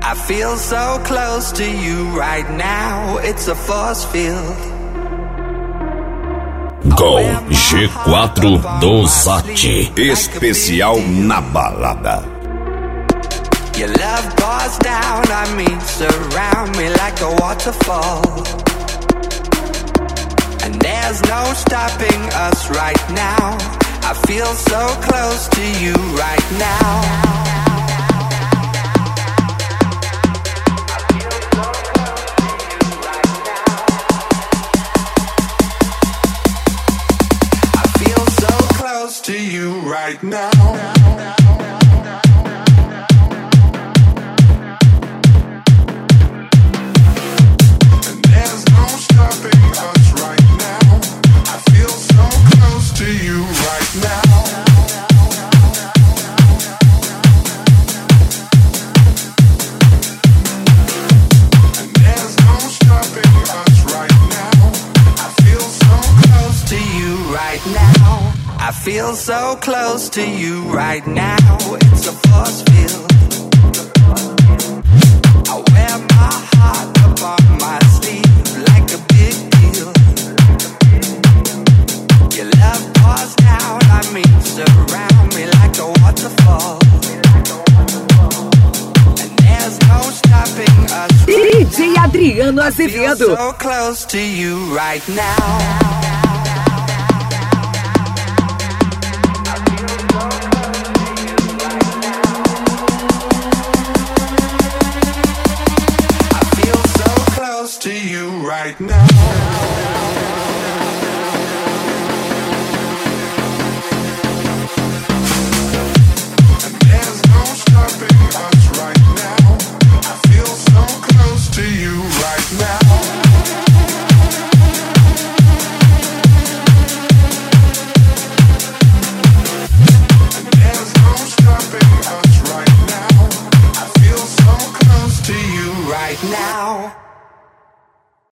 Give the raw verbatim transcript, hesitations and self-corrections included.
I feel so close to you right now. It's a force field. Com G quatro do Zat, especial na balada. Your love pours down on me, surround me like a waterfall. And there's no stopping us right now. I feel so close to you right now. To you right now. And there's no stopping us right now. I feel so close to you right now. And there's no stopping us right now. I feel so close to you right now. I feel so close to you right now. It's a force field. I wear my heart up on my sleeve like a big deal. Your love pours down on me, surround me like a waterfall. And there's no stopping us D J Adriano Azevedo. I feel so close to you right now. To you right now.